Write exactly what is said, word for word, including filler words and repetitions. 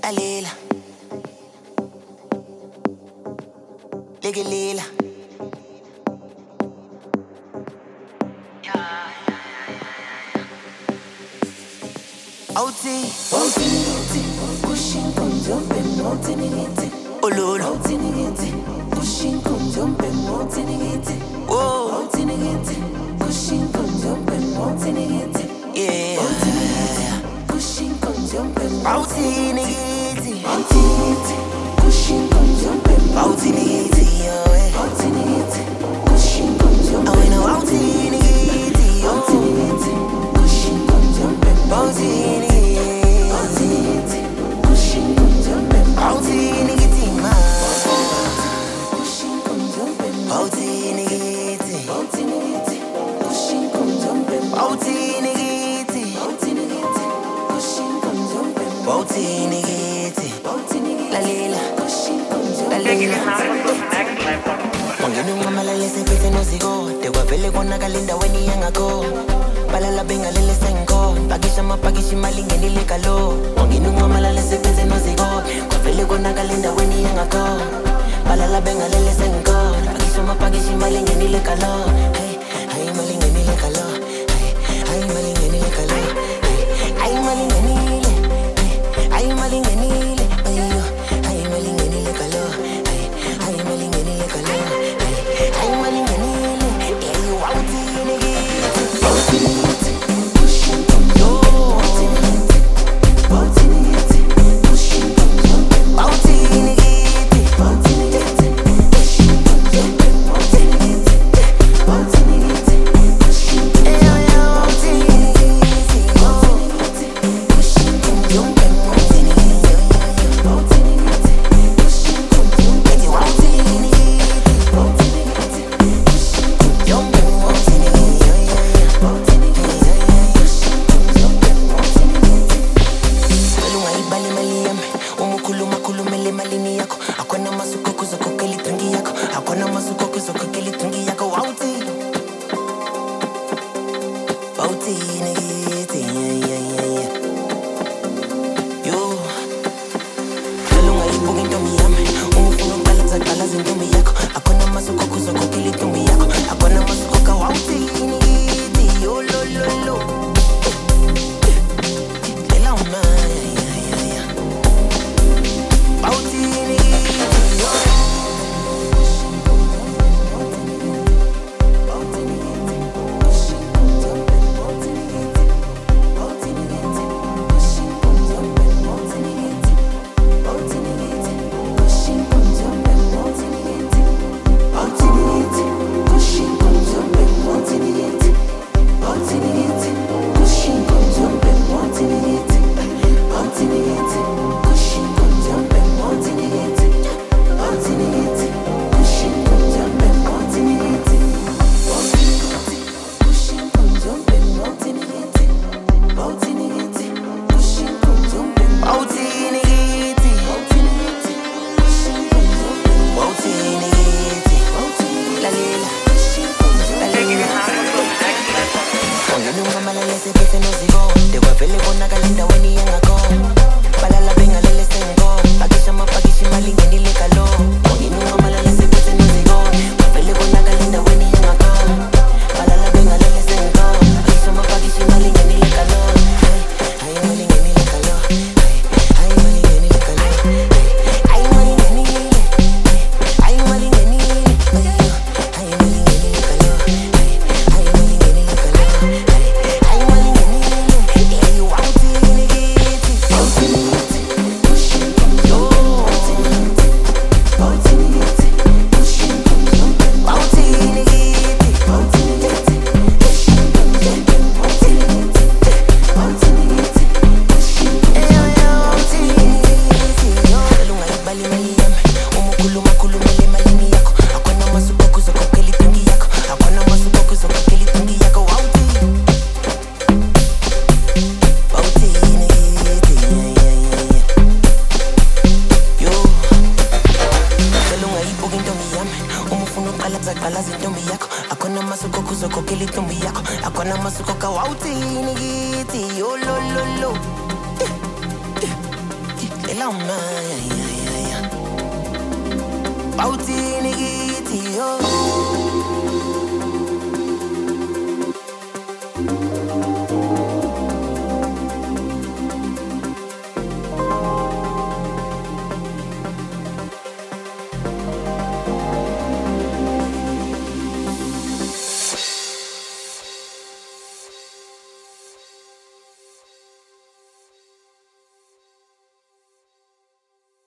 lalela lekelela Outi Outi pushing come jumping out in it Ololo out in it pushing come jumping out in it Oh out in it pushing come jumping out in it Yeah out in it pushing come jumping out in it out in it pushing come jumping out in it out in it pushing come jumping I know out in it out in it pushing come jumping out in it Kalinda weni yangako balala benga lele sengo pakisha mapakishi malingeni lekalo wanginu ngamala lesebeze noziko kwavele kona kalinda weni yangako balala benga lele sengo pakisha mapakishi malingeni lekalo hey hey malingeni lekalo hey hey malingeni lekalo hey hey malingeni le hey malingeni le ayo hey malingeni lekalo hey hey malingeni lekalo hey hey malingeni lama, yeah, yeah, yeah, yeah. Bauti nigga.